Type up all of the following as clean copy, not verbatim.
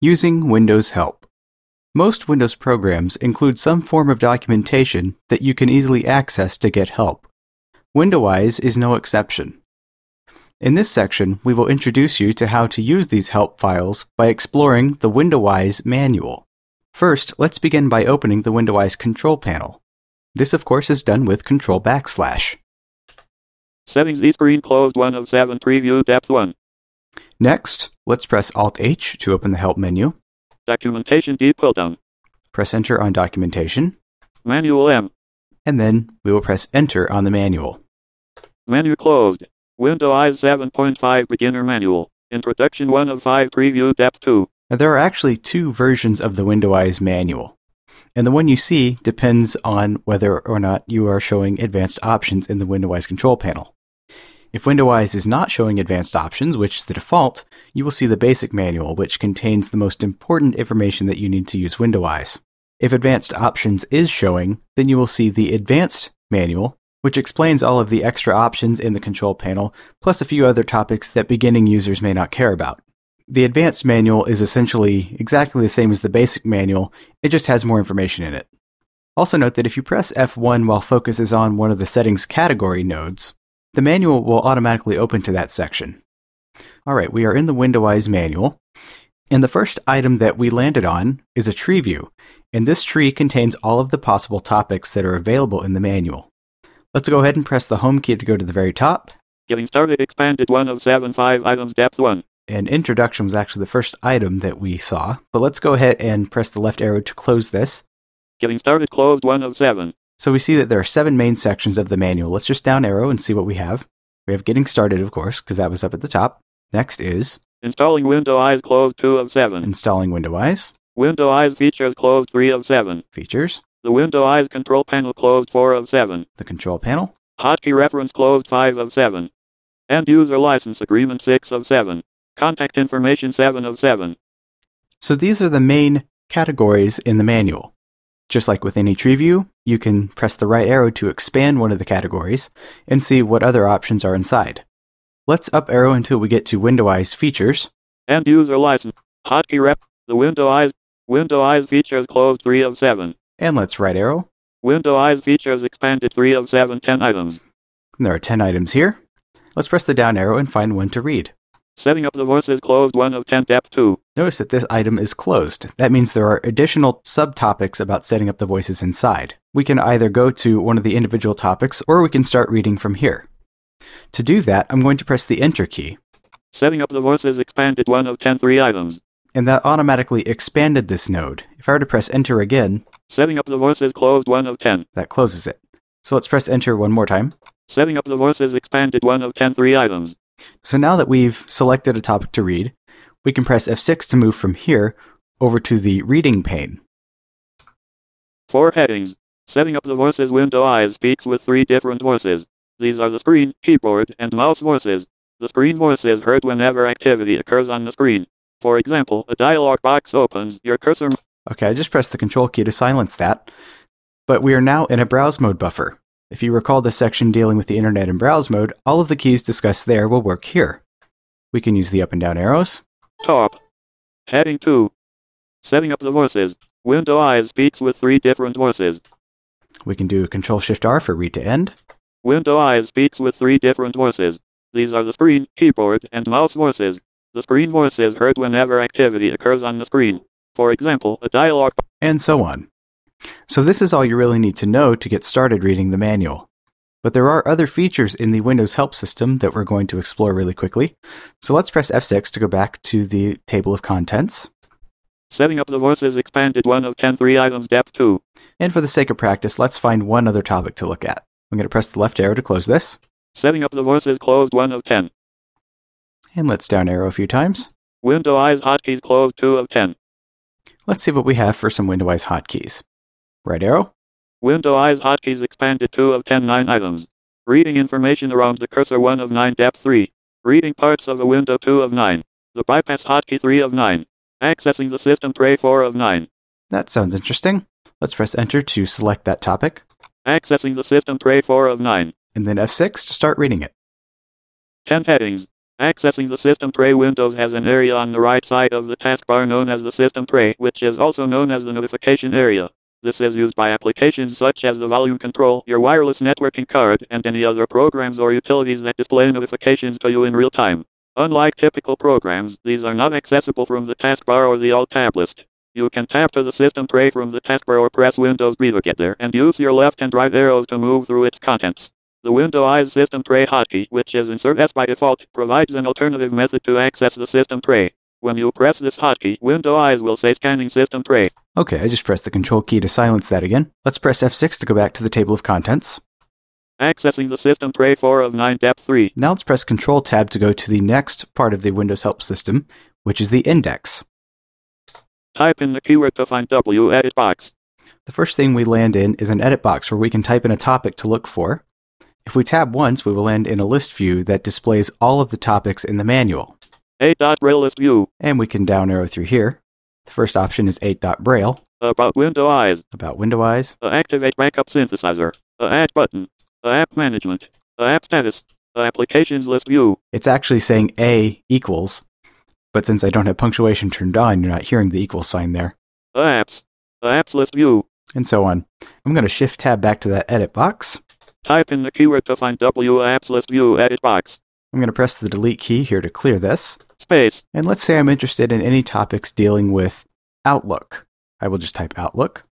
Using Windows Help. Most Windows programs include some form of documentation that you can easily access to get help. Windowise is no exception. In this section, we will introduce you to how to use these help files by exploring the Windowise manual. First, let's begin by opening the Windowise control panel. This, of course, is done with Control /. Settings Z-screen closed 1 of 7 preview depth 1. Next, let's press Alt-H to open the Help menu. Documentation D pull down. Press Enter on Documentation. Manual M. And then we will press Enter on the manual. Menu closed. Windowise 7.5 Beginner Manual. Introduction 1 of 5 preview depth 2. Now, there are actually two versions of the Windowise manual. And the one you see depends on whether or not you are showing advanced options in the Windowise control panel. If Windowise is not showing advanced options, which is the default, you will see the basic manual, which contains the most important information that you need to use Windowise. If advanced options is showing, then you will see the advanced manual, which explains all of the extra options in the control panel, plus a few other topics that beginning users may not care about. The advanced manual is essentially exactly the same as the basic manual, it just has more information in it. Also note that if you press F1 while focus is on one of the settings category nodes, the manual will automatically open to that section. Alright, we are in the Windowise manual, and the first item that we landed on is a tree view, and this tree contains all of the possible topics that are available in the manual. Let's go ahead and press the Home key to go to the very top. Getting started expanded 1 of 7 5 items depth 1. And Introduction was actually the first item that we saw, but let's go ahead and press the left arrow to close this. Getting started closed 1 of 7. So we see that there are 7 main sections of the manual. Let's just down arrow and see what we have. We have Getting Started, of course, because that was up at the top. Next is Installing Windowise closed 2 of 7. Installing Windowise. Windowise Features closed 3 of 7. Features. The Windowise Control Panel closed 4 of 7. The Control Panel. Hotkey Reference closed 5 of 7. End User License Agreement 6 of 7. Contact Information 7 of 7. So these are the main categories in the manual. Just like with any tree view, you can press the right arrow to expand one of the categories and see what other options are inside. Let's up arrow until we get to Windowise Features. End User License. Hotkey Rep. The Windowise Features closed 3 of 7. And let's right arrow. Windowise Features expanded 3 of 7 10 items. And there are 10 items here. Let's press the down arrow and find one to read. Setting up the voices closed 1 of 10 depth 2. Notice that this item is closed. That means there are additional subtopics about setting up the voices inside. We can either go to one of the individual topics or we can start reading from here. To do that, I'm going to press the Enter key. Setting up the voices expanded 1 of 10 3 items. And that automatically expanded this node. If I were to press Enter again, setting up the voices closed 1 of 10. That closes it. So let's press Enter one more time. Setting up the voices expanded 1 of 10 3 items. So now that we've selected a topic to read, we can press F6 to move from here over to the reading pane. 4 headings. Setting up the voices. Windowise speaks with 3 different voices. These are the screen, keyboard, and mouse voices. The screen voice is heard whenever activity occurs on the screen. For example, a dialog box opens, your cursor... Okay, I just pressed the Control key to silence that. But we are now in a browse mode buffer. If you recall the section dealing with the internet in browse mode, all of the keys discussed there will work here. We can use the up and down arrows. Top. Heading 2. Setting up the voices. Windowise speaks with 3 different voices. We can do Control-Shift-R for read to end. Windowise speaks with 3 different voices. These are the screen, keyboard, and mouse voices. The screen voice is heard whenever activity occurs on the screen. For example, a dialog... And so on. So this is all you really need to know to get started reading the manual. But there are other features in the Windows Help system that we're going to explore really quickly. So let's press F6 to go back to the table of contents. Setting up the voices expanded 1 of 10 3 items depth 2. And for the sake of practice, let's find one other topic to look at. I'm going to press the left arrow to close this. Setting up the voices closed 1 of 10. And let's down arrow a few times. Windowise hotkeys closed 2 of 10. Let's see what we have for some Windowise hotkeys. Right arrow. Windowise hotkeys expanded 2 of 10 9 items. Reading information around the cursor 1 of 9 depth 3. Reading parts of a window 2 of 9. The bypass hotkey 3 of 9. Accessing the system tray 4 of 9. That sounds interesting. Let's press Enter to select that topic. Accessing the system tray 4 of 9. And then F6 to start reading it. 10 headings. Accessing the system tray windows has an area on the right side of the taskbar known as the system tray, which is also known as the notification area. This is used by applications such as the volume control, your wireless networking card, and any other programs or utilities that display notifications to you in real time. Unlike typical programs, these are not accessible from the taskbar or the Alt-Tab list. You can tap to the system tray from the taskbar or press Windows B to get there, and use your left and right arrows to move through its contents. The Window Eyes System Tray hotkey, which is Insert S by default, provides an alternative method to access the system tray. When you press this hotkey, Window Eyes will say Scanning System Tray. Okay, I just pressed the Control key to silence that again. Let's press F6 to go back to the table of contents. Accessing the system tray 4 of 9 depth 3. Now let's press Control Tab to go to the next part of the Windows Help System, which is the index. Type in the keyword to find W edit box. The first thing we land in is an edit box where we can type in a topic to look for. If we tab once, we will land in a list view that displays all of the topics in the manual. 8.braille list view. And we can down arrow through here. The first option is 8.braille. About Window Eyes. About Window Eyes. Activate backup synthesizer. Add button. App management. App status. Applications list view. It's actually saying A equals, but since I don't have punctuation turned on, you're not hearing the equal sign there. Apps. Apps list view. And so on. I'm going to Shift Tab back to that edit box. Type in the keyword to find W apps list view edit box. I'm going to press the delete key here to clear this. Space. And let's say I'm interested in any topics dealing with Outlook. I will just type Outlook.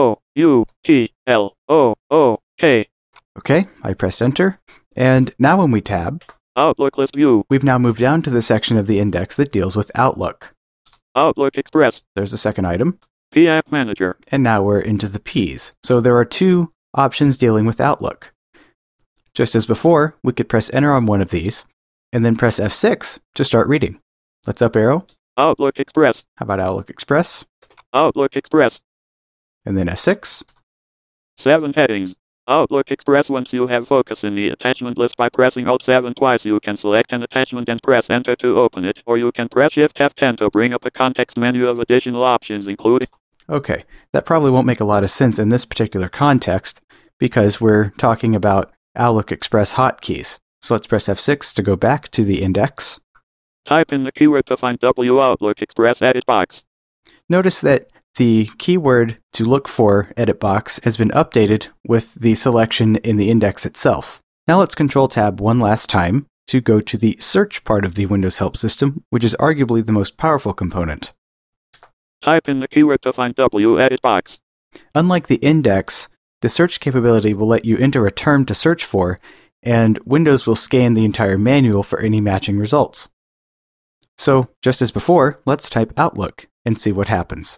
O-U-T-L-O-O-K. Okay, I pressed enter. And now when we tab, Outlook list view. We've now moved down to the section of the index that deals with Outlook. Outlook Express. There's the second item. P-App Manager. And now we're into the Ps. So there are two options dealing with Outlook. Just as before, we could press enter on one of these, and then press F6 to start reading. Let's up arrow. Outlook Express. How about Outlook Express? Outlook Express. And then F6. 7 headings. Outlook Express. Once you have focus in the attachment list by pressing Alt-7 twice, you can select an attachment and press enter to open it, or you can press Shift F10 to bring up a context menu of additional options including. Okay, that probably won't make a lot of sense in this particular context, because we're talking about Outlook Express hotkeys. So let's press F6 to go back to the index. Type in the keyword to find W Outlook Express edit box. Notice that the keyword to look for edit box has been updated with the selection in the index itself. Now let's Control Tab one last time to go to the search part of the Windows Help System, which is arguably the most powerful component. Type in the keyword to find W edit box. Unlike the index, the search capability will let you enter a term to search for, and Windows will scan the entire manual for any matching results. So, just as before, let's type Outlook and see what happens.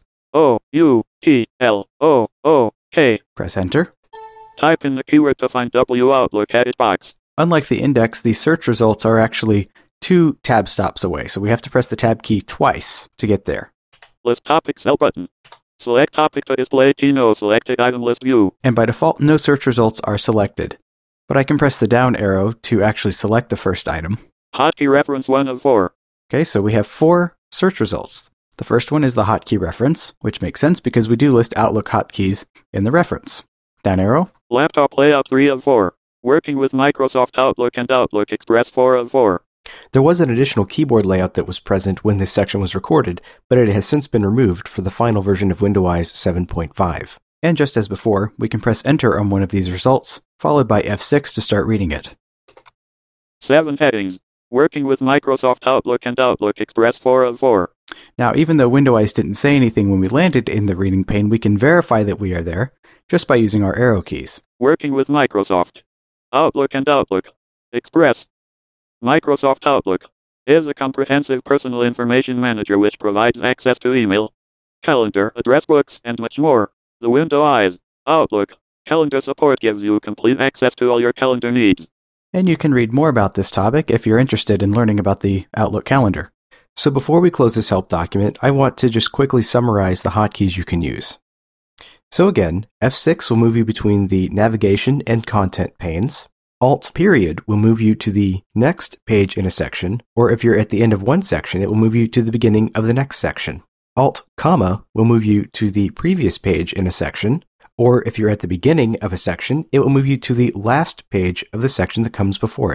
O-U-T-L-O-O-K. Press enter. Type in the keyword to find W Outlook edit box. Unlike the index, the search results are actually 2 tab stops away, so we have to press the tab key twice to get there. List topics L button. Select topic to display no selected item list view. And by default, no search results are selected. But I can press the down arrow to actually select the first item. Hotkey reference 1 of 4. Okay, so we have 4 search results. The first one is the hotkey reference, which makes sense because we do list Outlook hotkeys in the reference. Down arrow. Laptop layout 3 of 4. Working with Microsoft Outlook and Outlook Express 4 of 4. There was an additional keyboard layout that was present when this section was recorded, but it has since been removed for the final version of WindowEyes 7.5. And just as before, we can press enter on one of these results, followed by F6 to start reading it. 7 headings. Working with Microsoft Outlook and Outlook Express 4 of 4. Now, even though WindowEyes didn't say anything when we landed in the reading pane, we can verify that we are there just by using our arrow keys. Working with Microsoft Outlook and Outlook Express. Microsoft Outlook is a comprehensive personal information manager which provides access to email, calendar, address books, and much more. The WindowEyes Outlook calendar support gives you complete access to all your calendar needs. And you can read more about this topic if you're interested in learning about the Outlook calendar. So before we close this help document, I want to just quickly summarize the hotkeys you can use. So again, F6 will move you between the navigation and content panes. Alt period will move you to the next page in a section, or if you're at the end of one section, it will move you to the beginning of the next section. Alt comma will move you to the previous page in a section, or if you're at the beginning of a section, it will move you to the last page of the section that comes before it.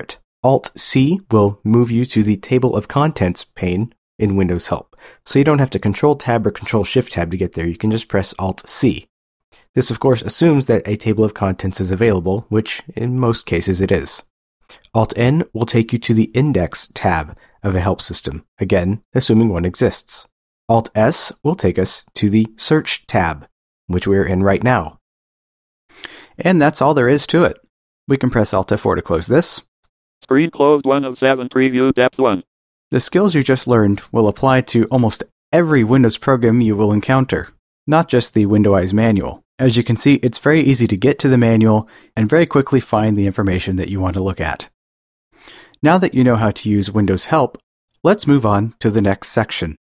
Alt-C will move you to the Table of Contents pane in Windows Help. So you don't have to Control-Tab or Control-Shift-Tab to get there. You can just press Alt-C. This, of course, assumes that a table of contents is available, which in most cases it is. Alt-N will take you to the Index tab of a help system, again, assuming one exists. Alt-S will take us to the Search tab, which we're in right now. And that's all there is to it. We can press Alt F4 to close this. Screen closed 1 of 7 preview depth 1. The skills you just learned will apply to almost every Windows program you will encounter, not just the Window-Eyes manual. As you can see, it's very easy to get to the manual and very quickly find the information that you want to look at. Now that you know how to use Windows Help, let's move on to the next section.